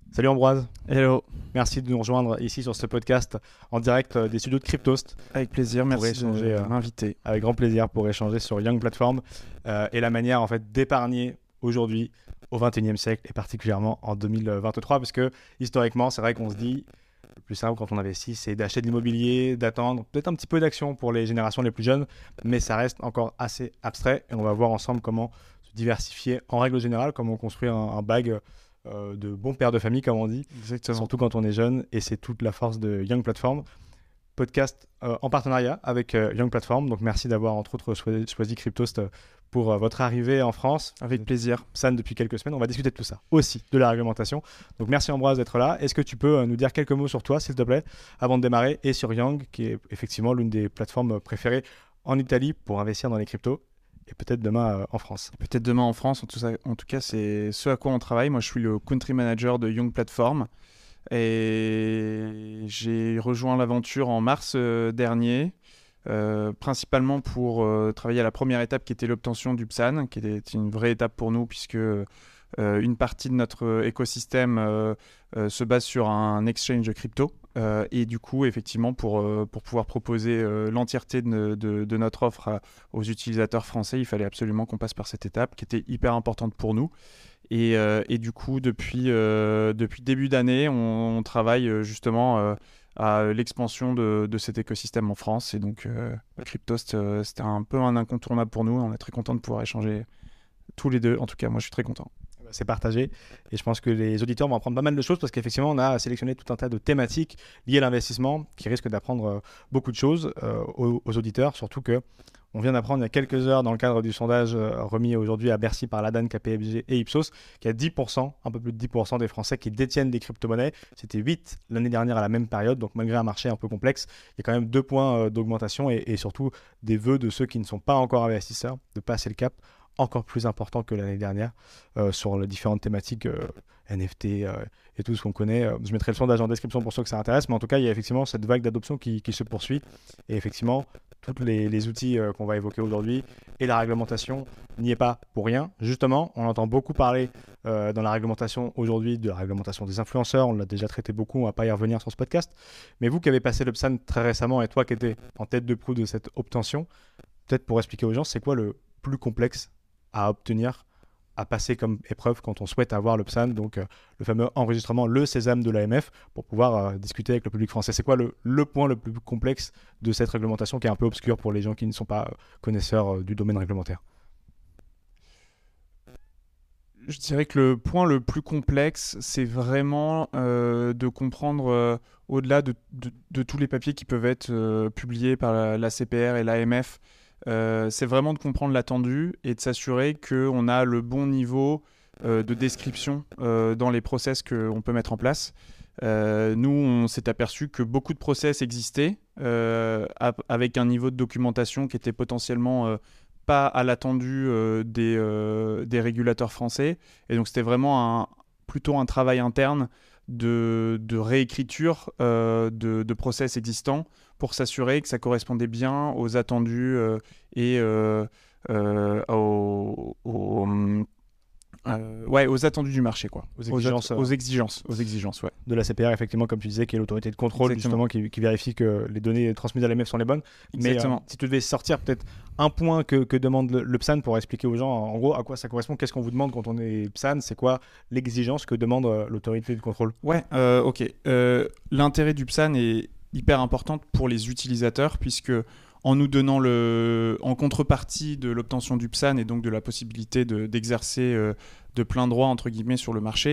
Salut Ambroise, Hello, merci de nous rejoindre ici sur ce podcast en direct des studios de Cryptost avec plaisir, pour merci échanger de m'inviter. avec grand plaisir pour échanger sur Young Platform et la manière en fait d'épargner aujourd'hui au 21e siècle et particulièrement en 2023 parce que historiquement c'est vrai qu'on se dit le plus simple quand on investit c'est d'acheter de l'immobilier, d'attendre peut-être un petit peu d'action pour les générations les plus jeunes mais ça reste encore assez abstrait et on va voir ensemble comment se diversifier en règle générale, comment construire un bag de bons pères de famille comme on dit. Exactement. Surtout quand on est jeune, et c'est toute la force de Young Platform. Podcast en partenariat avec Young Platform. Donc merci d'avoir entre autres choisi Cryptost pour votre arrivée en France. Avec plaisir. San depuis quelques semaines. On va discuter de tout ça, aussi de la réglementation. Donc merci Ambroise d'être là. Est-ce que tu peux nous dire quelques mots sur toi, s'il te plaît, avant de démarrer, et sur Young, qui est effectivement l'une des plateformes préférées en Italie pour investir dans les cryptos, et peut-être demain en France. Peut-être demain en France, en tout cas c'est ce à quoi on travaille. Moi je suis le country manager de Young Platform et j'ai rejoint l'aventure en mars dernier, principalement pour travailler à la première étape qui était l'obtention du PSAN, qui était une vraie étape pour nous puisque une partie de notre écosystème se base sur un exchange crypto. Et du coup, effectivement, pour pouvoir proposer l'entièreté de notre offre aux utilisateurs français, il fallait absolument qu'on passe par cette étape qui était hyper importante pour nous. Et du coup, depuis début d'année, on travaille justement à l'expansion de cet écosystème en France. Et donc, Cryptost, c'était un peu un incontournable pour nous. On est très content de pouvoir échanger tous les deux. En tout cas, moi, je suis très content. C'est partagé et je pense que les auditeurs vont apprendre pas mal de choses parce qu'effectivement on a sélectionné tout un tas de thématiques liées à l'investissement qui risquent d'apprendre beaucoup de choses aux auditeurs, surtout que on vient d'apprendre il y a quelques heures dans le cadre du sondage remis aujourd'hui à Bercy par l'ADAN, KPMG et Ipsos qu'il y a 10%, un peu plus de 10% des Français qui détiennent des crypto-monnaies. C'était 8 l'année dernière à la même période, donc malgré un marché un peu complexe, il y a quand même 2 points d'augmentation et surtout des vœux de ceux qui ne sont pas encore investisseurs de passer le cap encore plus important que l'année dernière sur les différentes thématiques NFT et tout ce qu'on connaît. Je mettrai le sondage en description pour ceux que ça intéresse, mais en tout cas, il y a effectivement cette vague d'adoption qui se poursuit. Et effectivement, tous les outils qu'on va évoquer aujourd'hui et la réglementation n'y est pas pour rien. Justement, on entend beaucoup parler dans la réglementation aujourd'hui de la réglementation des influenceurs. On l'a déjà traité beaucoup, on ne va pas y revenir sur ce podcast. Mais vous qui avez passé le PSAN très récemment et toi qui étais en tête de proue de cette obtention, peut-être pour expliquer aux gens, c'est quoi le plus complexe à obtenir, à passer comme épreuve quand on souhaite avoir le PSAN, donc le fameux enregistrement, le sésame de l'AMF, pour pouvoir discuter avec le public français. C'est quoi le point le plus complexe de cette réglementation qui est un peu obscur pour les gens qui ne sont pas connaisseurs du domaine réglementaire? Je dirais que le point le plus complexe, c'est vraiment de comprendre, au-delà de tous les papiers qui peuvent être publiés par la CPR et l'AMF, c'est vraiment de comprendre l'attendu et de s'assurer qu'on a le bon niveau de description dans les process qu'on peut mettre en place. Nous, on s'est aperçu que beaucoup de process existaient avec un niveau de documentation qui était potentiellement pas à l'attendu des régulateurs français. Et donc, c'était vraiment plutôt un travail interne de réécriture de process existants pour s'assurer que ça correspondait bien aux attendus et aux attendus du marché, quoi. Aux exigences, ouais. De la CPR, effectivement, comme tu disais, qui est l'autorité de contrôle, Exactement. justement, qui vérifie que les données transmises à l'AMF sont les bonnes. Exactement. Mais si tu devais sortir peut-être un point que demande le PSAN pour expliquer aux gens, en gros, à quoi ça correspond, qu'est-ce qu'on vous demande quand on est PSAN, c'est quoi l'exigence que demande l'autorité de contrôle? Ouais, ok. L'intérêt du PSAN est hyper important pour les utilisateurs, puisque en nous donnant en contrepartie de l'obtention du PSAN et donc de la possibilité d'exercer de plein droit entre guillemets sur le marché,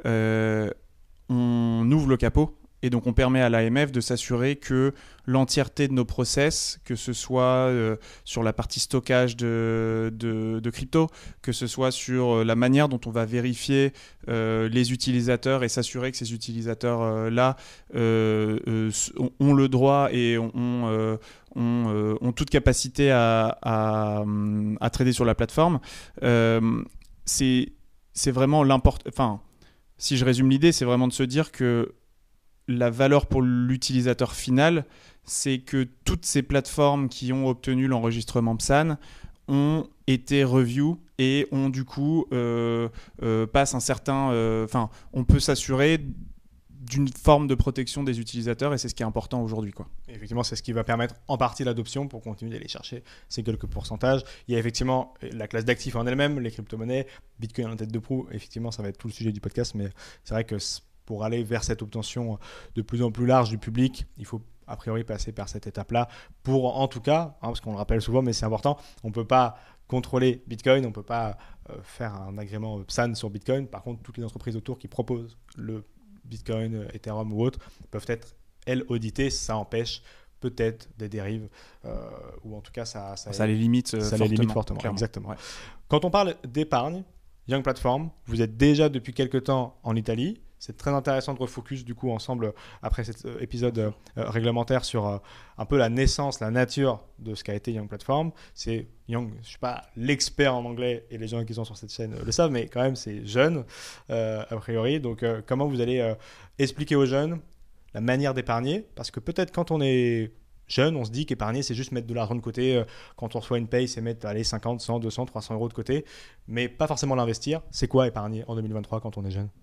on ouvre le capot et donc on permet à l'AMF de s'assurer que l'entièreté de nos process, que ce soit sur la partie stockage de crypto, que ce soit sur la manière dont on va vérifier les utilisateurs et s'assurer que ces utilisateurs-là ont le droit et ont toute capacité à trader sur la plateforme. C'est vraiment l'important. Enfin, si je résume l'idée, c'est vraiment de se dire que la valeur pour l'utilisateur final, c'est que toutes ces plateformes qui ont obtenu l'enregistrement PSAN ont été review et on du coup passe un certain, on peut s'assurer d'une forme de protection des utilisateurs, et c'est ce qui est important aujourd'hui, quoi. Et effectivement, c'est ce qui va permettre en partie l'adoption pour continuer d'aller chercher ces quelques pourcentages. Il y a effectivement la classe d'actifs en elle-même, les crypto-monnaies, Bitcoin en tête de proue. Effectivement, ça va être tout le sujet du podcast, mais c'est vrai que pour aller vers cette obtention de plus en plus large du public, il faut a priori passer par cette étape-là pour, en tout cas, parce qu'on le rappelle souvent, mais c'est important, on ne peut pas contrôler Bitcoin, on ne peut pas faire un agrément PSAN sur Bitcoin. Par contre, toutes les entreprises autour qui proposent le Bitcoin, Ethereum ou autres, peuvent être, elles, auditées. Ça empêche peut-être des dérives, ou en tout cas, ça les limite ça fortement. Les limite fortement. Clairement. Exactement. Ouais. Quand on parle d'épargne, Young Platform, vous êtes déjà depuis quelques temps en Italie. C'est très intéressant de refocus du coup ensemble après cet épisode réglementaire sur un peu la naissance, la nature de ce qu'a été Young Platform. C'est Young, je ne suis pas l'expert en anglais et les gens qui sont sur cette chaîne le savent, mais quand même c'est jeune a priori. Donc comment vous allez expliquer aux jeunes la manière d'épargner? Parce que peut-être quand on est jeune, on se dit qu'épargner, c'est juste mettre de l'argent de côté. Quand on reçoit une paye, c'est mettre 50, 100, 200, 300 euros de côté, mais pas forcément l'investir. C'est quoi épargner en 2023 quand on est jeune?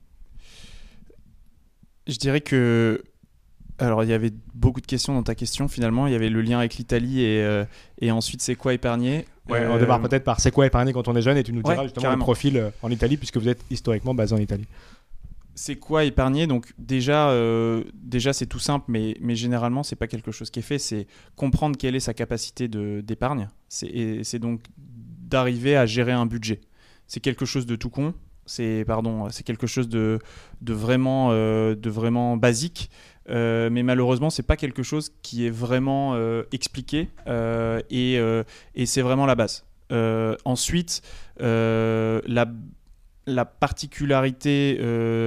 Je dirais que... Alors, il y avait beaucoup de questions dans ta question, finalement. Il y avait le lien avec l'Italie et ensuite, c'est quoi épargner? Ouais, on démarre peut-être par c'est quoi épargner quand on est jeune, et tu nous diras justement carrément. le profil en Italie, puisque vous êtes historiquement basé en Italie. C'est quoi épargner? Donc déjà c'est tout simple, mais généralement c'est pas quelque chose qui est fait. C'est comprendre quelle est sa capacité d'épargne. C'est donc d'arriver à gérer un budget. C'est quelque chose de tout con. C'est quelque chose de vraiment basique. Mais malheureusement c'est pas quelque chose qui est vraiment expliqué, et c'est vraiment la base. Ensuite, la particularité,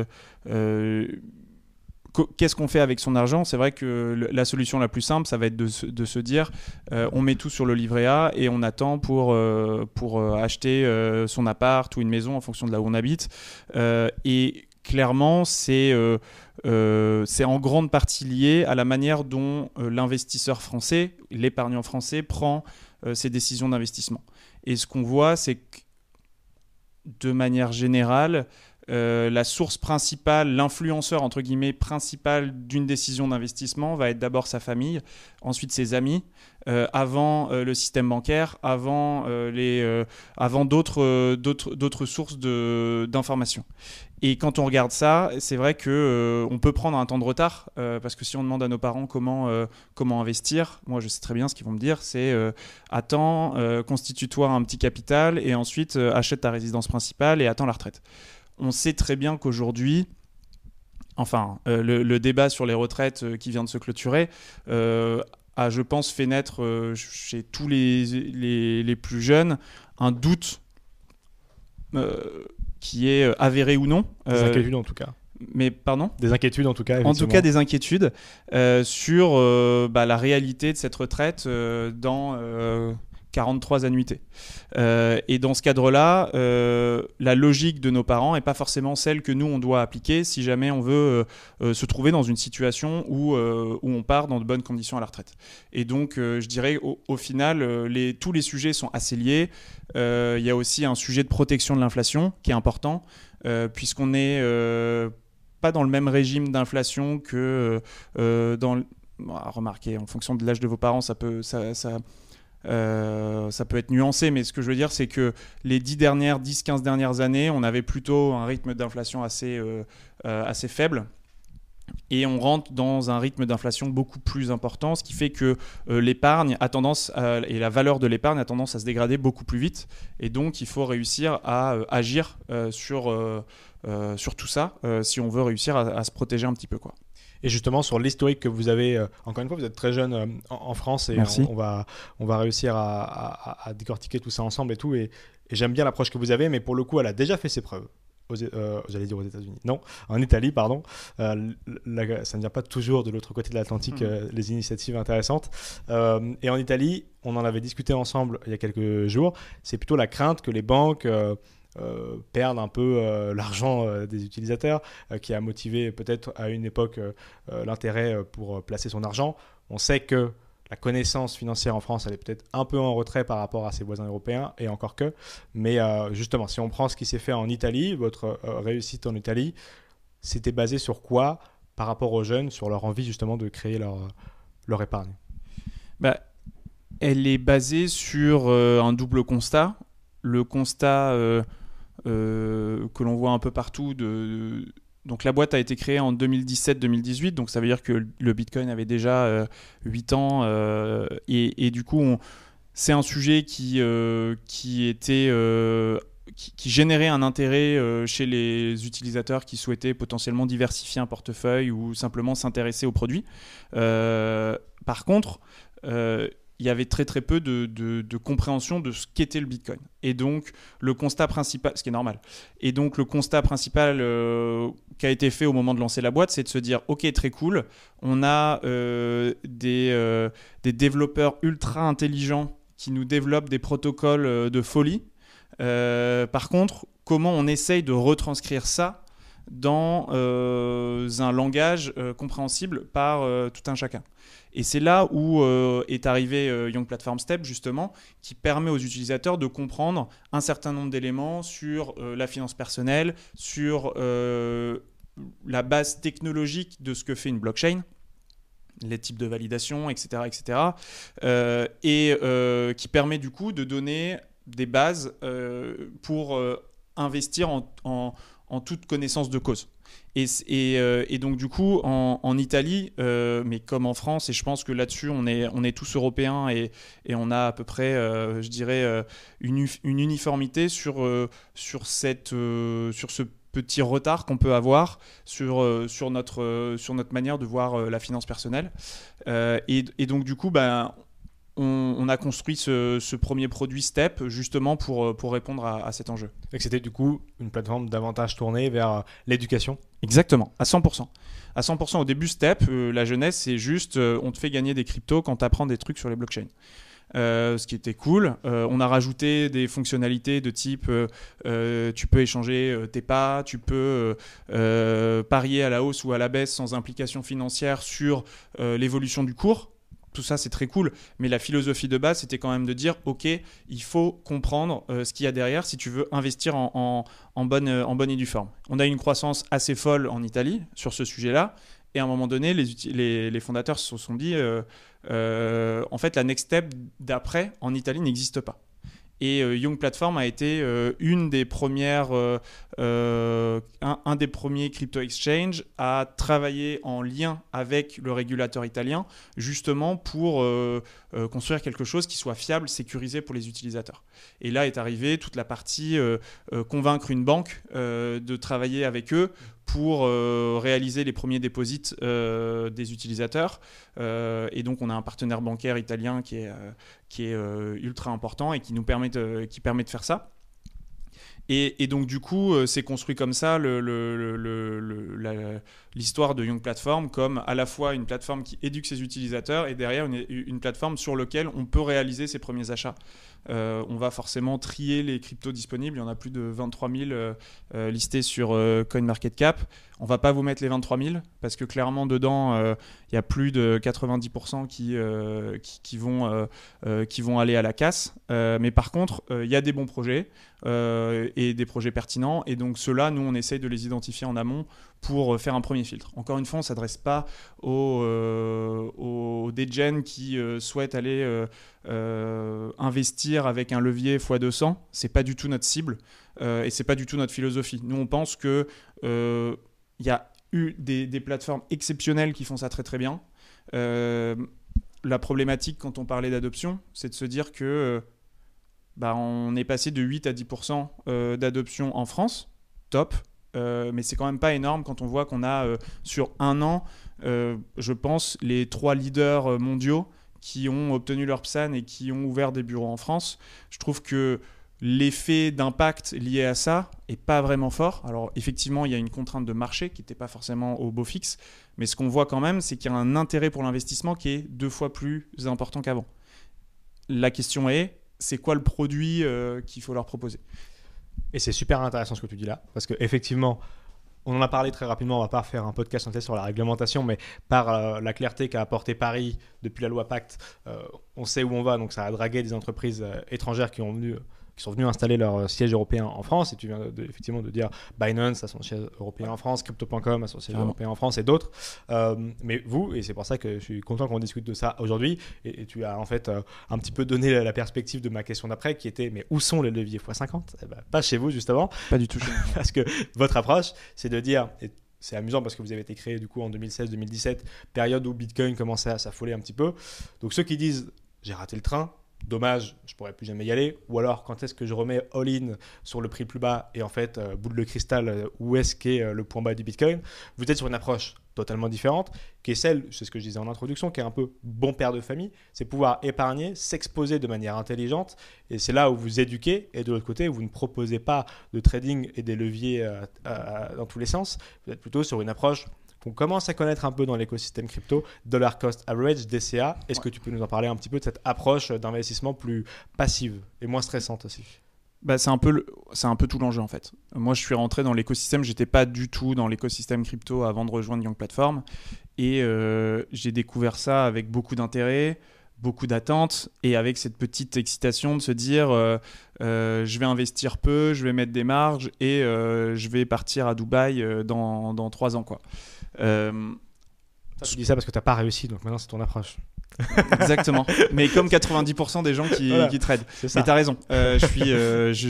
qu'est-ce qu'on fait avec son argent? C'est vrai que la solution la plus simple, ça va être de se dire on met tout sur le livret A et on attend pour acheter son appart ou une maison en fonction de là où on habite. Et clairement, c'est en grande partie lié à la manière dont l'investisseur français, l'épargnant français, prend ses décisions d'investissement. Et ce qu'on voit, c'est que de manière générale, la source principale, l'influenceur entre guillemets principal d'une décision d'investissement va être d'abord sa famille, ensuite ses amis, avant le système bancaire, avant d'autres sources d'informations. Et quand on regarde ça, c'est vrai que on peut prendre un temps de retard, parce que si on demande à nos parents comment investir, moi je sais très bien ce qu'ils vont me dire, c'est attends, constitue-toi un petit capital et ensuite achète ta résidence principale et attends la retraite. On sait très bien qu'aujourd'hui, le débat sur les retraites qui vient de se clôturer a, je pense, fait naître chez tous les plus jeunes un doute qui est avéré ou non. Des inquiétudes en tout cas. Mais pardon ? Des inquiétudes en tout cas. En tout cas, des inquiétudes sur la réalité de cette retraite dans 43 annuités. Et dans ce cadre-là, la logique de nos parents n'est pas forcément celle que nous, on doit appliquer si jamais on veut se trouver dans une situation où on part dans de bonnes conditions à la retraite. Et donc, je dirais, au final, tous les sujets sont assez liés. Il y a aussi un sujet de protection de l'inflation qui est important, puisqu'on n'est pas dans le même régime d'inflation que remarquez, en fonction de l'âge de vos parents, ça peut être nuancé, mais ce que je veux dire, c'est que les 10-15 dernières années, on avait plutôt un rythme d'inflation assez faible. Et on rentre dans un rythme d'inflation beaucoup plus important, ce qui fait que l'épargne a tendance et la valeur de l'épargne a tendance à se dégrader beaucoup plus vite. Et donc, il faut réussir à agir sur tout ça si on veut réussir à se protéger un petit peu, quoi. Et justement, sur l'historique que vous avez, encore une fois, vous êtes très jeune en France, et on va réussir à décortiquer tout ça ensemble et tout. Et j'aime bien l'approche que vous avez, mais pour le coup, elle a déjà fait ses preuves. J'allais dire aux États-Unis. Non, en Italie, pardon. Ça ne vient pas toujours de l'autre côté de l'Atlantique, les initiatives intéressantes. Et en Italie, on en avait discuté ensemble il y a quelques jours. C'est plutôt la crainte que les banques perdent un peu l'argent des utilisateurs, qui a motivé peut-être à une époque l'intérêt pour placer son argent. On sait que la connaissance financière en France, elle est peut-être un peu en retrait par rapport à ses voisins européens, et encore que. Mais justement, si on prend ce qui s'est fait en Italie, votre réussite en Italie, c'était basé sur quoi par rapport aux jeunes, sur leur envie justement de créer leur épargne? Bah, elle est basée sur un double constat. Le constat que l'on voit un peu partout donc la boîte a été créée en 2017-2018, donc ça veut dire que le Bitcoin avait déjà 8 ans et du coup c'est un sujet qui générait un intérêt chez les utilisateurs qui souhaitaient potentiellement diversifier un portefeuille ou simplement s'intéresser aux produits. Par contre, il y avait très très peu de compréhension de ce qu'était le Bitcoin. Et donc le constat principal, ce qui est normal, et donc le constat principal qui a été fait au moment de lancer la boîte, c'est de se dire ok, très cool, on a des développeurs ultra intelligents qui nous développent des protocoles de folie. Par contre, comment on essaye de retranscrire ça dans un langage compréhensible par tout un chacun. Et c'est là où est arrivé Young Platform Step, justement, qui permet aux utilisateurs de comprendre un certain nombre d'éléments sur la finance personnelle, sur la base technologique de ce que fait une blockchain, les types de validation, etc. etc. Qui permet du coup de donner des bases pour investir en toute connaissance de cause. Et donc du coup en Italie, mais comme en France, et je pense que là-dessus on est tous européens et on a à peu près, je dirais, une uniformité sur ce petit retard qu'on peut avoir sur notre manière de voir la finance personnelle. Et donc du coup, on a construit ce premier produit Step justement pour répondre à cet enjeu. Et que c'était du coup une plateforme davantage tournée vers l'éducation. Exactement, à 100%. À 100% au début, Step, la jeunesse, c'est juste on te fait gagner des cryptos quand tu apprends des trucs sur les blockchains. Ce qui était cool. On a rajouté des fonctionnalités de type tu peux échanger tes pas, tu peux parier à la hausse ou à la baisse sans implication financière sur l'évolution du cours. Tout ça, c'est très cool. Mais la philosophie de base, c'était quand même de dire, OK, il faut comprendre ce qu'il y a derrière si tu veux investir en bonne et due forme. On a une croissance assez folle en Italie sur ce sujet-là. Et à un moment donné, les fondateurs se sont dit, en fait, la next step d'après en Italie n'existe pas. Et Young Platform a été une des premières, un des premiers crypto exchange à travailler en lien avec le régulateur italien, justement pour construire quelque chose qui soit fiable, sécurisé pour les utilisateurs. Et là est arrivée toute la partie convaincre une banque de travailler avec eux pour réaliser les premiers déposits des utilisateurs. Et donc, on a un partenaire bancaire italien qui est ultra important et qui nous permet de faire ça. Et donc, du coup, c'est construit comme ça l'histoire de Young Platform comme à la fois une plateforme qui éduque ses utilisateurs et derrière une plateforme sur laquelle on peut réaliser ses premiers achats. On va forcément trier les cryptos disponibles. Il y en a plus de 23 000 listés sur CoinMarketCap. On ne va pas vous mettre les 23 000 parce que clairement, dedans, il y a plus de 90% qui vont aller à la casse. Mais par contre, il y a des bons projets et des projets pertinents. Et donc, ceux-là, nous, on essaye de les identifier en amont pour faire un premier filtre. Encore une fois, on ne s'adresse pas aux degen qui souhaitent aller investir avec un levier x200. Ce n'est pas du tout notre cible et ce n'est pas du tout notre philosophie. Nous, on pense qu'il y a eu des plateformes exceptionnelles qui font ça très très bien. La problématique quand on parlait d'adoption, c'est de se dire que on est passé de 8 à 10% d'adoption en France, top. Mais c'est quand même pas énorme quand on voit qu'on a sur un an, je pense, les 3 leaders mondiaux qui ont obtenu leur PSAN et qui ont ouvert des bureaux en France. Je trouve que l'effet d'impact lié à ça est pas vraiment fort. Alors effectivement, il y a une contrainte de marché qui n'était pas forcément au beau fixe, mais ce qu'on voit quand même, c'est qu'il y a un intérêt pour l'investissement qui est 2 fois plus important qu'avant. La question est, c'est quoi le produit qu'il faut leur proposer ? Et c'est super intéressant ce que tu dis là, parce qu'effectivement, on en a parlé très rapidement, on va pas faire un podcast entier sur la réglementation, mais par la clarté qu'a apporté Paris depuis la loi Pacte, on sait où on va, donc ça a dragué des entreprises étrangères qui sont venus installer leur siège européen en France. Et tu viens effectivement de dire Binance a son siège européen en France, Crypto.com a son siège européen en France et d'autres. Mais vous, et c'est pour ça que je suis content qu'on discute de ça aujourd'hui, et tu as en fait un petit peu donné la perspective de ma question d'après qui était mais où sont les leviers x50 ? Pas chez vous justement. Pas du tout chez vous. Parce que votre approche, c'est de dire... C'est amusant parce que vous avez été créé du coup en 2016-2017, période où Bitcoin commençait à s'affoler un petit peu. Donc ceux qui disent j'ai raté le train, dommage, je pourrais plus jamais y aller, ou alors quand est-ce que je remets all-in sur le prix le plus bas et en fait boule de cristal, où est-ce qu'est le point bas du Bitcoin, vous êtes sur une approche totalement différente qui est celle, c'est ce que je disais en introduction, qui est un peu bon père de famille, c'est pouvoir épargner, s'exposer de manière intelligente, et c'est là où vous éduquez, et de l'autre côté vous ne proposez pas de trading et des leviers dans tous les sens, vous êtes plutôt sur une approche qu'on commence à connaître un peu dans l'écosystème crypto, Dollar Cost Average, DCA. Est-ce que tu peux nous en parler un petit peu de cette approche d'investissement plus passive et moins stressante aussi ? C'est un peu tout l'enjeu en fait. Moi, je suis rentré dans l'écosystème, j'étais pas du tout dans l'écosystème crypto avant de rejoindre Young Platform, et j'ai découvert ça avec beaucoup d'intérêt, beaucoup d'attentes, et avec cette petite excitation de se dire je vais investir peu, je vais mettre des marges, et je vais partir à Dubaï dans 3 ans quoi. Tu dis ça parce que tu n'as pas réussi, donc maintenant c'est ton approche. Exactement, mais comme 90% des gens qui tradent. Mais tu as raison, je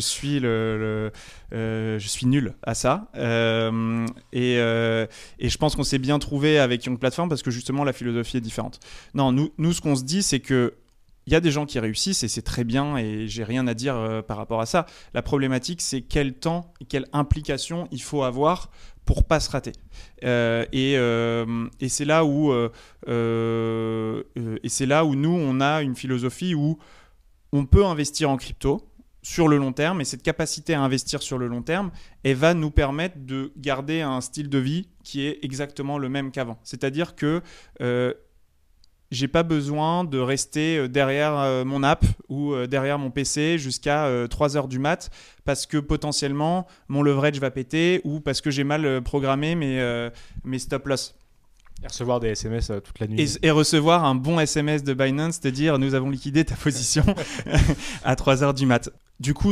suis nul à ça, et je pense qu'on s'est bien trouvé avec Young Platform parce que justement la philosophie est différente. Non, nous ce qu'on se dit, c'est que il y a des gens qui réussissent et c'est très bien et j'ai rien à dire par rapport à ça. La problématique, c'est quel temps et quelle implication il faut avoir pour pas se rater. Et c'est là où nous on a une philosophie où on peut investir en crypto sur le long terme, et cette capacité à investir sur le long terme, elle va nous permettre de garder un style de vie qui est exactement le même qu'avant. C'est-à-dire que j'ai pas besoin de rester derrière mon app ou derrière mon PC jusqu'à 3 heures du mat parce que potentiellement mon leverage va péter ou parce que j'ai mal programmé mes stop loss. Et recevoir des SMS toute la nuit. Et recevoir un bon SMS de Binance te dire nous avons liquidé ta position à 3 heures du mat. Du coup,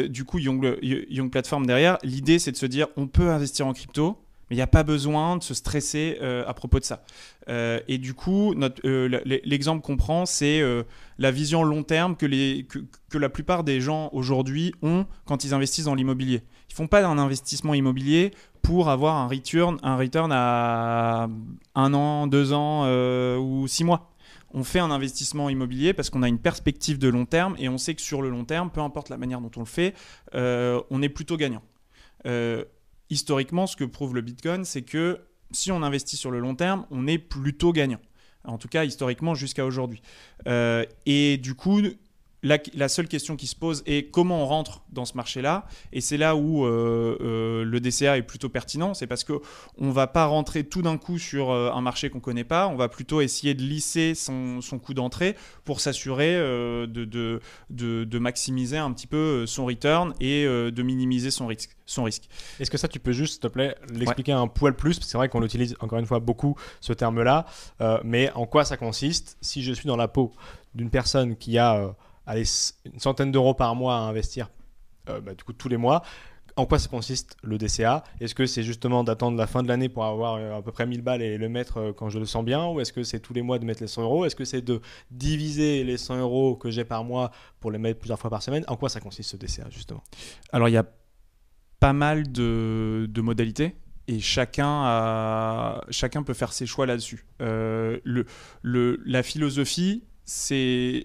Young Platform derrière, l'idée c'est de se dire on peut investir en crypto, mais il n'y a pas besoin de se stresser à propos de ça. Et du coup, l'exemple qu'on prend, c'est la vision long terme que la plupart des gens aujourd'hui ont quand ils investissent dans l'immobilier. Ils ne font pas un investissement immobilier pour avoir un return à 1 an, 2 ans ou 6 mois. On fait un investissement immobilier parce qu'on a une perspective de long terme et on sait que sur le long terme, peu importe la manière dont on le fait, on est plutôt gagnant. Historiquement, ce que prouve le Bitcoin, c'est que si on investit sur le long terme, on est plutôt gagnant. En tout cas, historiquement, jusqu'à aujourd'hui. Et du coup, la seule question qui se pose est comment on rentre dans ce marché-là. Et c'est là où le DCA est plutôt pertinent. C'est parce qu'on ne va pas rentrer tout d'un coup sur un marché qu'on ne connaît pas. On va plutôt essayer de lisser son coût d'entrée pour s'assurer de maximiser un petit peu son return et de minimiser son risque. Est-ce que ça, tu peux juste, s'il te plaît, l'expliquer un poil plus, parce que c'est vrai qu'on l'utilise encore une fois beaucoup, ce terme-là, mais en quoi ça consiste si je suis dans la peau d'une personne qui a une centaine d'euros par mois à investir du coup, tous les mois, en quoi ça consiste le DCA ? Est-ce que c'est justement d'attendre la fin de l'année pour avoir à peu près 1000 balles et le mettre quand je le sens bien ? Ou est-ce que c'est tous les mois de mettre les 100 euros ? Est-ce que c'est de diviser les 100 euros que j'ai par mois pour les mettre plusieurs fois par semaine ? En quoi ça consiste ce DCA justement ? Alors il y a pas mal de modalités et chacun peut faire ses choix là-dessus. La philosophie, c'est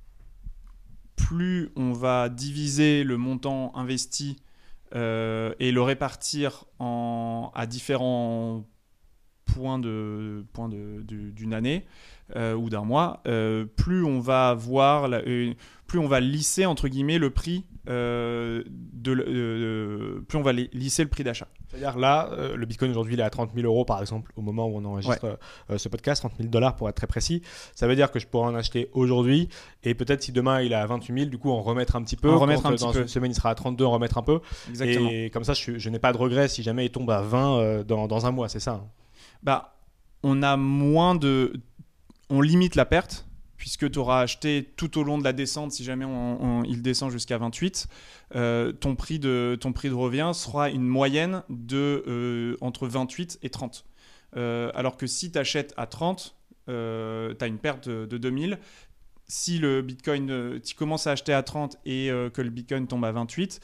plus on va diviser le montant investi et le répartir à différents points d'une année ou d'un mois, plus on va avoir plus on va lisser entre guillemets le prix plus on va lisser le prix d'achat. C'est-à-dire là, le Bitcoin aujourd'hui, il est à 30 000 euros par exemple, au moment où on enregistre ce podcast, 30 000 dollars pour être très précis. Ça veut dire que je pourrais en acheter aujourd'hui et peut-être si demain il est à 28 000, du coup en remettre un petit peu. Dans une semaine il sera à 32, en remettre un peu. Exactement. Et comme ça, je n'ai pas de regrets si jamais il tombe à 20 dans un mois, c'est ça, hein. Bah, on a moins de. On limite la perte, puisque tu auras acheté tout au long de la descente, si jamais il descend jusqu'à 28, ton prix de revient sera une moyenne de entre 28 et 30. Alors que si tu achètes à 30, tu as une perte de 2000. Si le Bitcoin, tu commences à acheter à 30 et que le Bitcoin tombe à 28,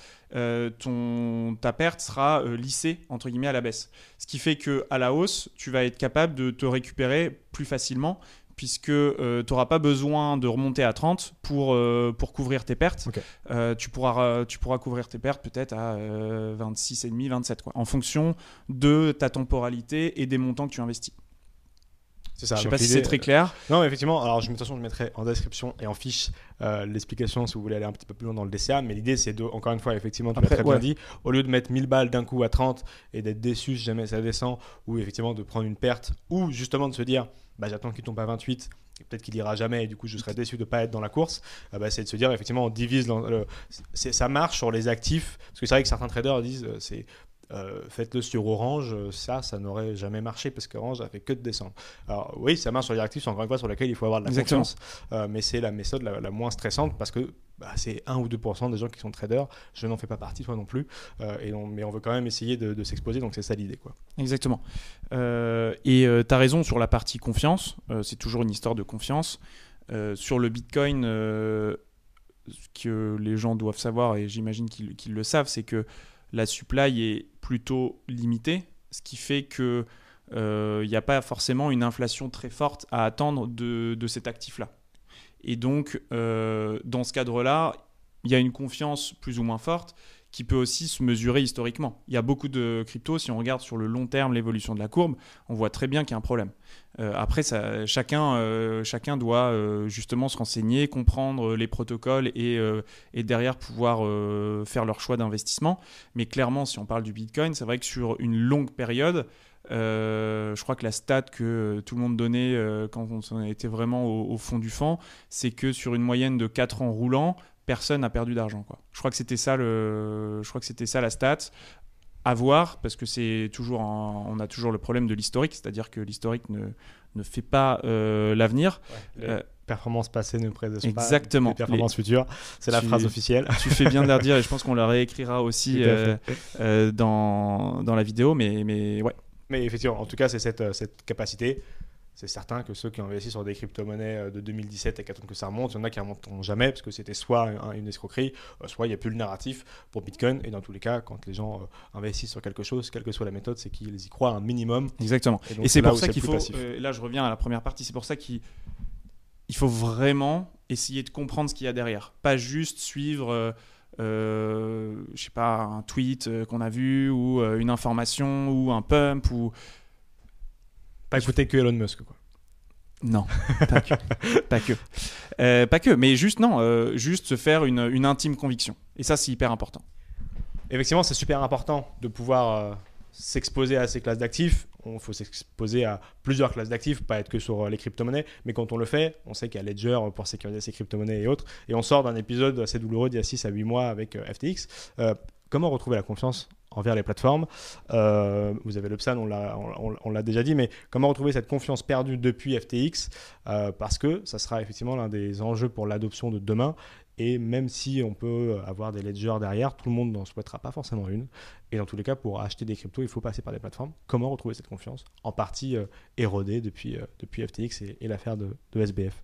ta perte sera lissée entre guillemets à la baisse. Ce qui fait qu'à la hausse, tu vas être capable de te récupérer plus facilement, puisque tu n'auras pas besoin de remonter à 30 pour couvrir tes pertes. Okay. Tu pourras couvrir tes pertes peut-être à 26,5, 27, quoi, en fonction de ta temporalité et des montants que tu investis. C'est ça. Je ne sais pas si c'est très clair. Non, mais effectivement, alors de toute façon, je mettrai en description et en fiche l'explication si vous voulez aller un petit peu plus loin dans le DCA. Mais l'idée, c'est encore une fois, effectivement, tu l'as très bien dit, au lieu de mettre 1000 balles d'un coup à 30 et d'être déçu si jamais ça descend, ou effectivement de prendre une perte, ou justement de se dire, j'attends qu'il tombe à 28. Et peut-être qu'il ira jamais et du coup je serais déçu de ne pas être dans la course. C'est de se dire effectivement on divise ça marche sur les actifs, parce que c'est vrai que certains traders disent faites-le sur Orange, ça n'aurait jamais marché parce qu'Orange a fait que de descendre. Alors oui, ça marche sur les actifs, encore une fois, sur lesquels il faut avoir de la confiance, mais c'est la méthode la moins stressante parce que c'est 1 ou 2% des gens qui sont traders. Je n'en fais pas partie, toi non plus, mais on veut quand même essayer de s'exposer, donc c'est ça l'idée, quoi. Exactement. Et tu as raison sur la partie confiance, c'est toujours une histoire de confiance. Sur le Bitcoin, ce que les gens doivent savoir, et j'imagine qu'ils le savent, c'est que la supply est plutôt limitée, ce qui fait que n'y a pas forcément une inflation très forte à attendre de cet actif-là. Et donc, dans ce cadre-là, il y a une confiance plus ou moins forte qui peut aussi se mesurer historiquement. Il y a beaucoup de cryptos, si on regarde sur le long terme l'évolution de la courbe, on voit très bien qu'il y a un problème. Après, chacun doit justement se renseigner, comprendre les protocoles et derrière pouvoir faire leur choix d'investissement. Mais clairement, si on parle du Bitcoin, c'est vrai que sur une longue période, je crois que la stat que tout le monde donnait quand on était vraiment au fond du fan, c'est que sur une moyenne de 4 ans roulants, personne n'a perdu d'argent, quoi. Je crois que c'était ça la stat. À voir, parce que on a toujours le problème de l'historique, c'est-à-dire que l'historique ne fait pas l'avenir. Les performances passées ne prédisent pas les performances futures. C'est la phrase officielle. Tu fais bien de la redire et je pense qu'on la réécrira aussi dans la vidéo, mais ouais. Mais effectivement, en tout cas, c'est cette capacité. C'est certain que ceux qui ont investi sur des crypto-monnaies de 2017 et qui attendent que ça remonte, il y en a qui ne remonteront jamais parce que c'était soit une escroquerie, soit il n'y a plus le narratif pour Bitcoin. Et dans tous les cas, quand les gens investissent sur quelque chose, quelle que soit la méthode, c'est qu'ils y croient un minimum. Exactement. Et c'est pour ça qu'il faut, là je reviens à la première partie, c'est pour ça qu'il faut vraiment essayer de comprendre ce qu'il y a derrière. Pas juste suivre... je sais pas, un tweet qu'on a vu ou une information ou un pump ou... Pas écouter que Elon Musk, quoi. Non, pas que, mais juste se faire une intime conviction. Et ça, c'est hyper important. Effectivement, c'est super important de pouvoir s'exposer à ces classes d'actifs. Il faut s'exposer à plusieurs classes d'actifs, pas être que sur les crypto-monnaies. Mais quand on le fait, on sait qu'il y a Ledger pour sécuriser ses crypto-monnaies et autres. Et on sort d'un épisode assez douloureux d'il y a 6 à 8 mois avec FTX. Comment retrouver la confiance envers les plateformes? Vous avez l'Upsan, on l'a déjà dit, mais comment retrouver cette confiance perdue depuis FTX? Parce que ça sera effectivement l'un des enjeux pour l'adoption de demain. Et même si on peut avoir des ledgers derrière, tout le monde n'en souhaitera pas forcément une. Et dans tous les cas, pour acheter des cryptos, il faut passer par des plateformes. Comment retrouver cette confiance? En partie érodée depuis FTX et l'affaire de SBF.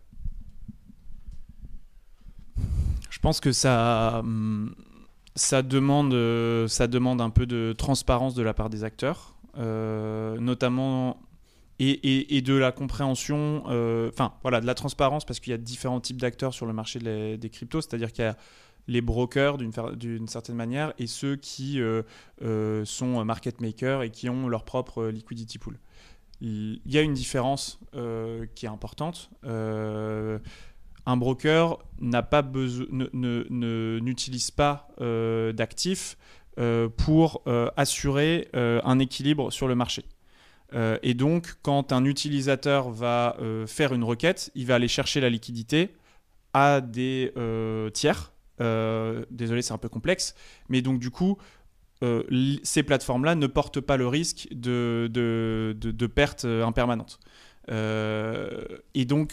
Je pense que ça demande un peu de transparence de la part des acteurs, notamment et de la compréhension, de la transparence, parce qu'il y a différents types d'acteurs sur le marché des cryptos, c'est-à-dire qu'il y a les brokers d'une certaine manière et ceux qui sont market makers et qui ont leur propre liquidity pool. Il y a une différence qui est importante. Un broker n'utilise pas d'actifs pour assurer un équilibre sur le marché. Et donc, quand un utilisateur va faire une requête, il va aller chercher la liquidité à des tiers. Désolé, c'est un peu complexe. Mais donc, du coup, ces plateformes-là ne portent pas le risque de perte impermanente. Et donc,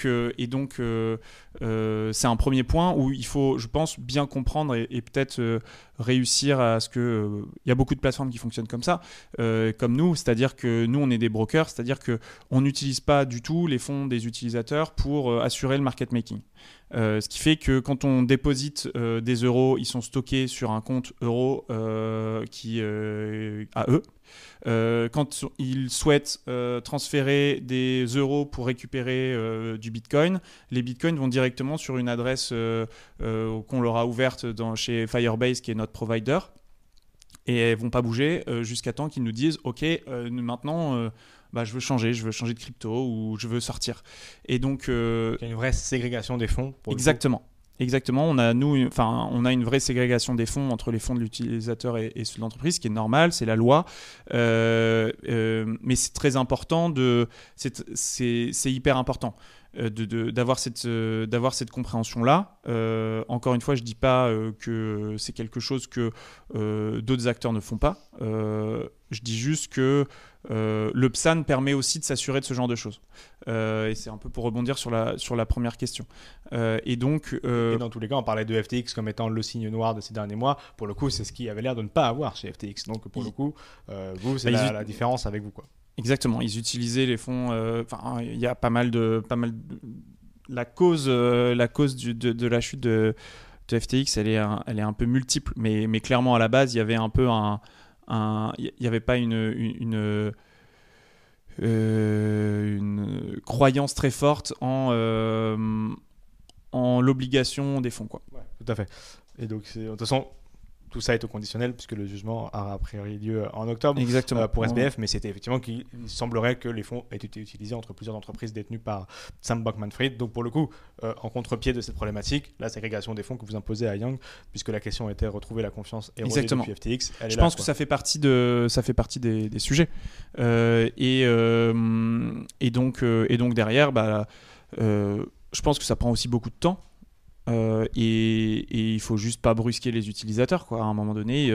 c'est un premier point où il faut, je pense, bien comprendre et peut-être réussir à ce que... Il y a beaucoup de plateformes qui fonctionnent comme ça, comme nous, c'est-à-dire que nous, on est des brokers, c'est-à-dire qu'on n'utilise pas du tout les fonds des utilisateurs pour assurer le market making. Ce qui fait que quand on déposite des euros, ils sont stockés sur un compte euro qui à eux. Quand ils souhaitent transférer des euros pour récupérer du Bitcoin, les Bitcoins vont directement sur une adresse qu'on leur a ouverte chez Firebase, qui est notre provider, et elles vont pas bouger jusqu'à temps qu'ils nous disent OK, maintenant je veux changer de crypto ou je veux sortir. Et donc il y a une vraie ségrégation des fonds pour exactement. Exactement, on a une vraie ségrégation des fonds entre les fonds de l'utilisateur et ceux de l'entreprise, ce qui est normal, c'est la loi. Mais c'est très important, c'est hyper important d'avoir cette compréhension-là. Encore une fois, je ne dis pas que c'est quelque chose que d'autres acteurs ne font pas. Je dis juste que le PSAN permet aussi de s'assurer de ce genre de choses. Et c'est un peu pour rebondir sur la première question. Et donc, et dans tous les cas, on parlait de FTX comme étant le signe noir de ces derniers mois. Pour le coup, c'est ce qui avait l'air de ne pas avoir chez FTX. Donc, pour le coup, vous, c'est la différence avec vous, quoi. Exactement. Ils utilisaient les fonds. Il y a pas mal de la cause de la chute de FTX, elle est un peu multiple, mais clairement à la base, il y avait un peu il n'y avait pas une croyance très forte en l'obligation des fonds, quoi. Ouais, tout à fait. Et donc, de toute façon, tout ça est au conditionnel puisque le jugement a priori lieu en octobre. Exactement. Pour SBF, mais c'était effectivement qu'il semblerait que les fonds aient été utilisés entre plusieurs entreprises détenues par Sam Bankman-Fried. Donc pour le coup, en contre-pied de cette problématique, la ségrégation des fonds que vous imposez à Yang, puisque la question était retrouver la confiance érodée depuis FTX. Je pense que ça fait partie des sujets. Et donc derrière, je pense que ça prend aussi beaucoup de temps. Et il faut juste pas brusquer les utilisateurs, quoi. À un moment donné,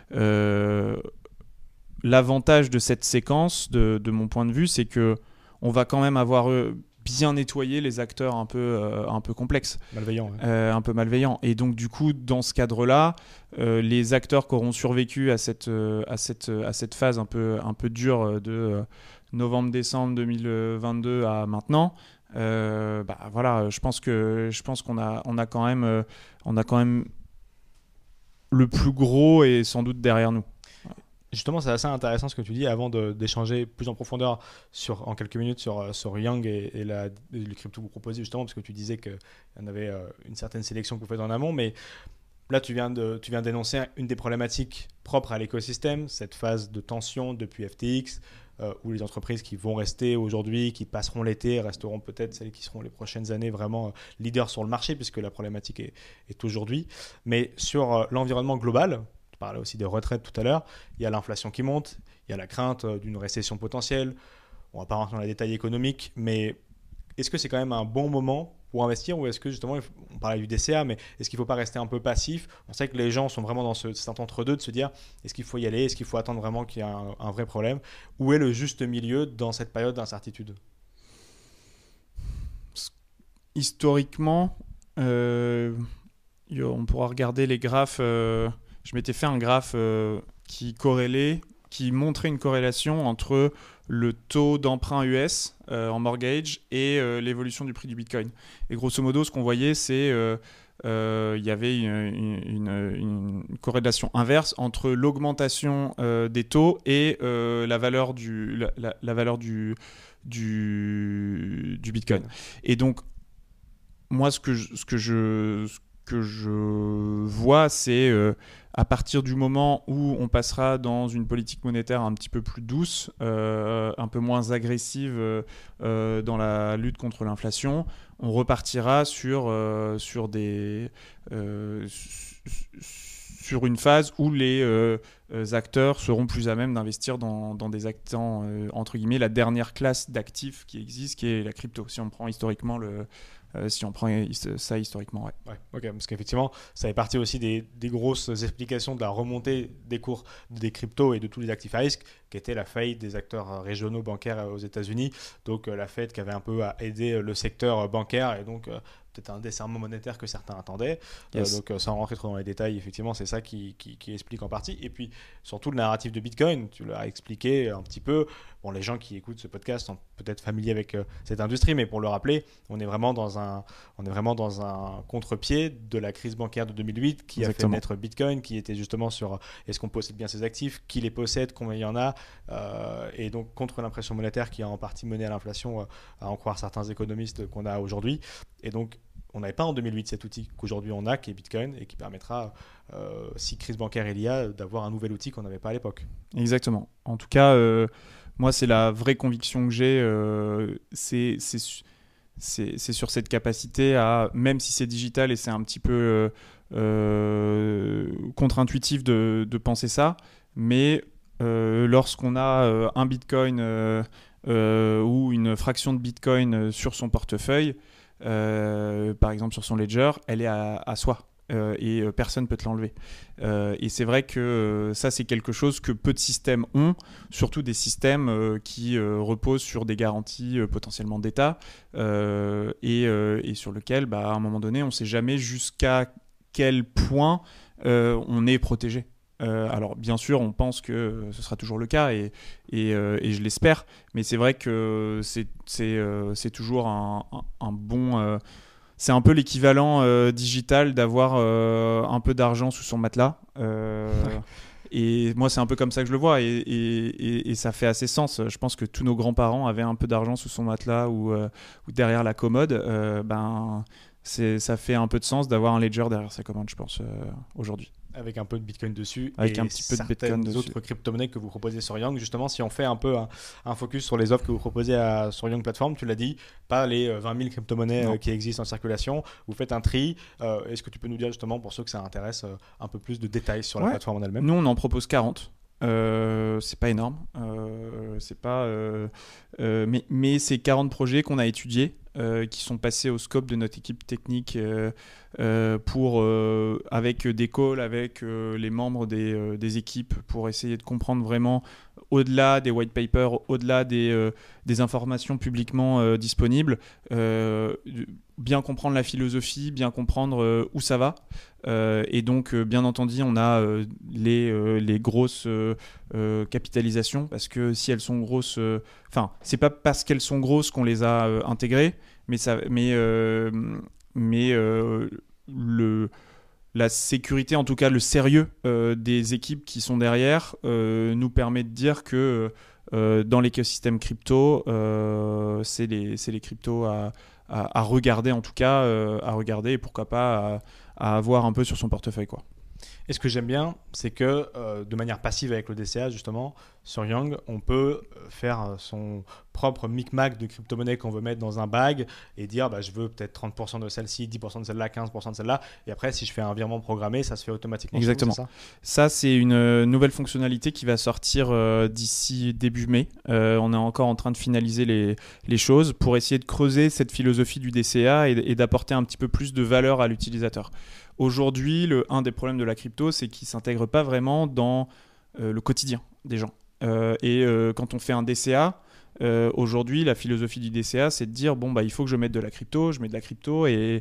l'avantage de cette séquence, de mon point de vue, c'est que on va quand même avoir bien nettoyé les acteurs un peu complexes, malveillants, ouais. un peu malveillants. Et donc du coup, dans ce cadre-là, les acteurs qui auront survécu à cette phase un peu dure de novembre-décembre 2022 à maintenant. Voilà, je pense qu'on a quand même le plus gros et sans doute derrière nous. Justement, c'est assez intéressant ce que tu dis avant d'échanger plus en profondeur en quelques minutes sur Yang et le crypto que vous proposez, justement, parce que tu disais qu'il y en avait une certaine sélection que vous faites en amont, mais là, tu viens d'énoncer une des problématiques propres à l'écosystème, cette phase de tension depuis FTX, où les entreprises qui vont rester aujourd'hui, qui passeront l'été, resteront peut-être celles qui seront les prochaines années vraiment leaders sur le marché, puisque la problématique est aujourd'hui. Mais sur l'environnement global, tu parlais aussi des retraites tout à l'heure, il y a l'inflation qui monte, il y a la crainte d'une récession potentielle. On ne va pas rentrer dans les détails économiques, mais est-ce que c'est quand même un bon moment pour investir, ou est-ce que justement, on parlait du DCA, mais est-ce qu'il ne faut pas rester un peu passif? On sait que les gens sont vraiment dans cet entre-deux de se dire, est-ce qu'il faut y aller, est-ce qu'il faut attendre vraiment qu'il y ait un vrai problème? Où est le juste milieu dans cette période d'incertitude? Historiquement, on pourra regarder les graphes. Je m'étais fait un graphe qui montrait une corrélation entre le taux d'emprunt US en mortgage et l'évolution du prix du Bitcoin. Et grosso modo, ce qu'on voyait, c'est il y avait une corrélation inverse entre l'augmentation des taux et la valeur du Bitcoin. Et donc, moi, ce que je vois, c'est à partir du moment où on passera dans une politique monétaire un petit peu plus douce, un peu moins agressive dans la lutte contre l'inflation, on repartira sur une phase où acteurs seront plus à même d'investir dans des acteurs, entre guillemets, la dernière classe d'actifs qui existe, qui est la crypto, si on prend historiquement ça historiquement, ouais. Ouais, ok, parce qu'effectivement, ça fait partie aussi des grosses explications de la remontée des cours des cryptos et de tous les actifs à risque, qui était la faillite des acteurs régionaux bancaires aux États-Unis. Donc la Fed qui avait un peu à aider le secteur bancaire et donc peut-être un desserrement monétaire que certains attendaient. Yes. Donc sans rentrer trop dans les détails, effectivement, c'est ça qui explique en partie. Et puis surtout le narratif de Bitcoin, tu l'as expliqué un petit peu. Bon, les gens qui écoutent ce podcast sont peut-être familiers avec cette industrie, mais pour le rappeler, on est vraiment dans un contre-pied de la crise bancaire de 2008 qui Exactement. a fait naître Bitcoin, qui était justement sur est-ce qu'on possède bien ses actifs, qui les possède, combien il y en a, et donc contre l'impression monétaire qui a en partie mené à l'inflation, à en croire certains économistes qu'on a aujourd'hui. Et donc, on n'avait pas en 2008 cet outil qu'aujourd'hui on a, qui est Bitcoin, et qui permettra, si crise bancaire il y a, d'avoir un nouvel outil qu'on n'avait pas à l'époque. Exactement. En tout cas, moi, c'est la vraie conviction que j'ai. C'est sur cette capacité à, même si c'est digital et c'est un petit peu contre-intuitif de penser ça, mais lorsqu'on a un bitcoin ou une fraction de bitcoin sur son portefeuille, par exemple sur son ledger, elle est à soi. Et personne ne peut te l'enlever. Et c'est vrai que ça, c'est quelque chose que peu de systèmes ont, surtout des systèmes qui reposent sur des garanties potentiellement d'État et sur lequel, à un moment donné, on ne sait jamais jusqu'à quel point on est protégé. Alors bien sûr, on pense que ce sera toujours le cas et je l'espère, mais c'est vrai que c'est toujours un bon... c'est un peu l'équivalent digital d'avoir un peu d'argent sous son matelas. Et moi, c'est un peu comme ça que je le vois et ça fait assez sens. Je pense que tous nos grands-parents avaient un peu d'argent sous son matelas ou derrière la commode. Ça fait un peu de sens d'avoir un ledger derrière sa commode, je pense, aujourd'hui. Avec un peu de Bitcoin dessus Avec et un petit peu de Bitcoin certaines dessus. autres crypto-monnaies que vous proposez sur Yang. Justement, si on fait un peu un focus sur les offres que vous proposez sur Yang Platform, tu l'as dit, pas les 20 000 crypto-monnaies qui existent en circulation. Vous faites un tri. Est-ce que tu peux nous dire justement, pour ceux que ça intéresse, un peu plus de détails sur la plateforme en elle-même? Nous, on en propose 40. C'est pas énorme, c'est pas, mais c'est 40 projets qu'on a étudiés, qui sont passés au scope de notre équipe technique avec des calls avec les membres des équipes pour essayer de comprendre vraiment au-delà des white papers, au-delà des informations publiquement disponibles, bien comprendre la philosophie, bien comprendre où ça va. Et donc, bien entendu, on a les grosses capitalisations, parce que si elles sont grosses, c'est pas parce qu'elles sont grosses qu'on les a intégrées, la sécurité, en tout cas le sérieux des équipes qui sont derrière, nous permet de dire que dans l'écosystème crypto, c'est les cryptos à regarder, en tout cas, à regarder, et pourquoi pas à avoir un peu sur son portefeuille, quoi. Et ce que j'aime bien, c'est que de manière passive avec le DCA, justement, sur Yang, on peut faire son propre micmac de crypto-monnaie qu'on veut mettre dans un bag et dire je veux peut-être 30% de celle-ci, 10% de celle-là, 15% de celle-là. Et après, si je fais un virement programmé, ça se fait automatiquement. Exactement. Ça, c'est une nouvelle fonctionnalité qui va sortir d'ici début mai. On est encore en train de finaliser les choses pour essayer de creuser cette philosophie du DCA et d'apporter un petit peu plus de valeur à l'utilisateur. Aujourd'hui, un des problèmes de la crypto, c'est qu'il ne s'intègre pas vraiment dans le quotidien des gens. Quand on fait un DCA, aujourd'hui, la philosophie du DCA, c'est de dire il faut que je mette de la crypto, je mets de la crypto et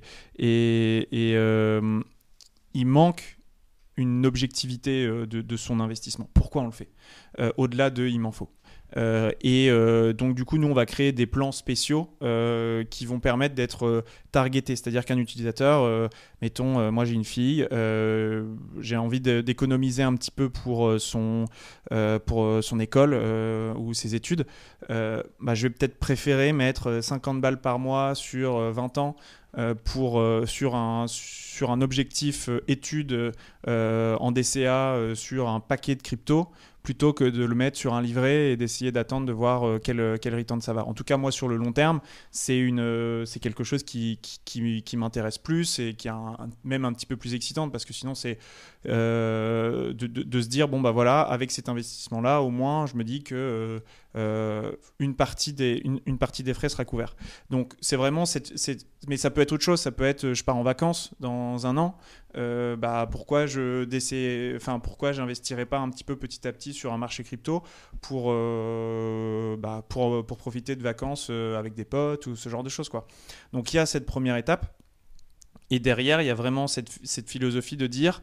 il manque une objectivité de son investissement. Pourquoi on le fait au-delà de il m'en faut. Donc du coup, nous, on va créer des plans spéciaux qui vont permettre d'être targetés. C'est-à-dire qu'un utilisateur, mettons, moi j'ai une fille, j'ai envie d'économiser un petit peu pour son école ou ses études. Je vais peut-être préférer mettre 50 balles par mois sur 20 ans sur un objectif études en DCA sur un paquet de crypto plutôt que de le mettre sur un livret et d'essayer d'attendre de voir quel return ça va. En tout cas, moi, sur le long terme, c'est quelque chose qui m'intéresse plus et qui est même un petit peu plus excitante, parce que sinon, c'est de se dire, bon, bah voilà, avec cet investissement-là, au moins, je me dis que une partie des frais sera couverte. Donc, c'est vraiment, mais ça peut être autre chose, ça peut être, je pars en vacances dans un an, pourquoi j'investirais pas un petit peu petit à petit sur un marché crypto pour profiter de vacances avec des potes ou ce genre de choses, quoi. Donc il y a cette première étape, et derrière il y a vraiment cette philosophie de dire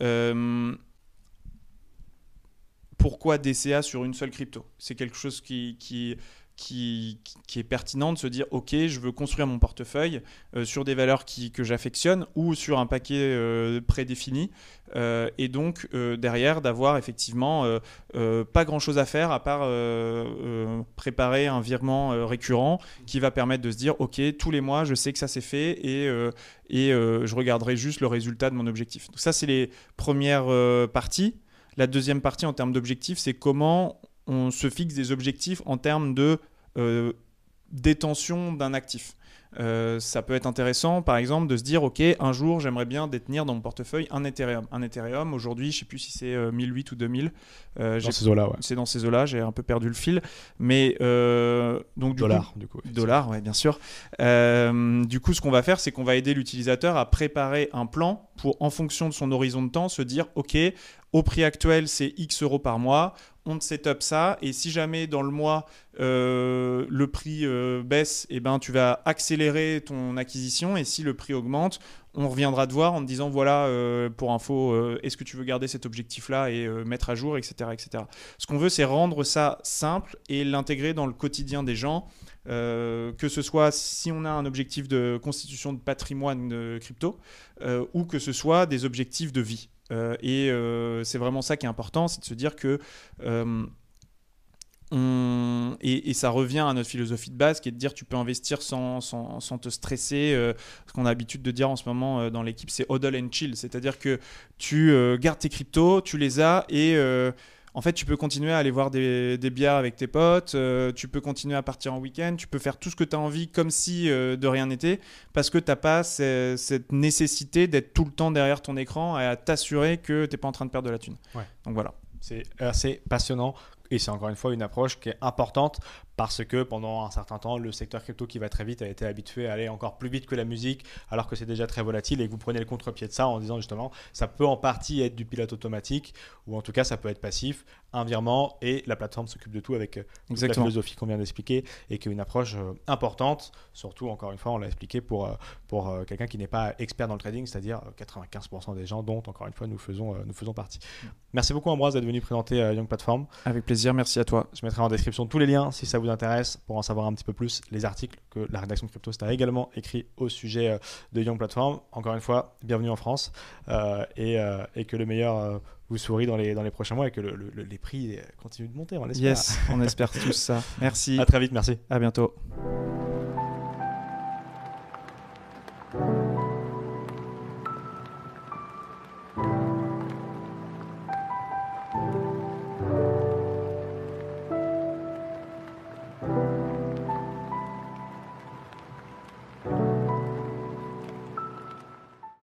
pourquoi DCA sur une seule crypto. C'est quelque chose qui est pertinent de se dire, ok, je veux construire mon portefeuille sur des valeurs que j'affectionne ou sur un paquet prédéfini, et donc derrière d'avoir effectivement pas grand chose à faire à part préparer un virement récurrent qui va permettre de se dire, ok, tous les mois je sais que ça c'est fait, et je regarderai juste le résultat de mon objectif. Donc ça, c'est les premières parties. La deuxième partie en termes d'objectifs, c'est comment on se fixe des objectifs en termes de détention d'un actif. Ça peut être intéressant, par exemple, de se dire, ok, un jour, j'aimerais bien détenir dans mon portefeuille un Ethereum. Un Ethereum, aujourd'hui, je ne sais plus si c'est 1008 ou 2000. Dans ces eaux-là, ouais. C'est dans ces eaux-là, j'ai un peu perdu le fil. Mais donc, du coup. Dollars, ouais, bien sûr. Du coup, ce qu'on va faire, c'est qu'on va aider l'utilisateur à préparer un plan pour, en fonction de son horizon de temps, se dire, ok, au prix actuel, c'est X euros par mois. On te set up ça, et si jamais dans le mois le prix baisse, eh ben, tu vas accélérer ton acquisition, et si le prix augmente, on reviendra te voir en te disant, voilà, pour info, est-ce que tu veux garder cet objectif-là et mettre à jour, etc., etc. Ce qu'on veut, c'est rendre ça simple et l'intégrer dans le quotidien des gens, que ce soit si on a un objectif de constitution de patrimoine crypto, ou que ce soit des objectifs de vie. C'est vraiment ça qui est important, c'est de se dire que et ça revient à notre philosophie de base, qui est de dire, tu peux investir sans te stresser. Ce qu'on a l'habitude de dire en ce moment dans l'équipe, c'est hodl and chill, c'est-à-dire que tu gardes tes cryptos, tu les as, et en fait, tu peux continuer à aller voir des bières avec tes potes, tu peux continuer à partir en week-end, tu peux faire tout ce que tu as envie comme si de rien n'était, parce que tu n'as pas cette nécessité d'être tout le temps derrière ton écran et à t'assurer que tu n'es pas en train de perdre de la thune. Ouais. Donc voilà. C'est assez passionnant, et c'est encore une fois une approche qui est importante, parce que pendant un certain temps, le secteur crypto qui va très vite a été habitué à aller encore plus vite que la musique, alors que c'est déjà très volatile, et que vous prenez le contre-pied de ça en disant justement, ça peut en partie être du pilote automatique, ou en tout cas ça peut être passif, un virement, et la plateforme s'occupe de tout avec toute la philosophie qu'on vient d'expliquer, et qui est une approche importante, surtout encore une fois on l'a expliqué pour quelqu'un qui n'est pas expert dans le trading, c'est-à-dire 95% des gens dont encore une fois nous faisons partie. Merci beaucoup Ambroise d'être venu présenter Young Platform. Avec plaisir, merci à toi. Je mettrai en description tous les liens si ça vous intéresse pour en savoir un petit peu plus, les articles que la rédaction Cryptost a également écrit au sujet de Young Platform. Encore une fois, bienvenue en France, et que le meilleur vous sourit dans les prochains mois, et que les prix continuent de monter, on espère. Yes, on espère tous ça. Merci. À très vite, merci. À bientôt.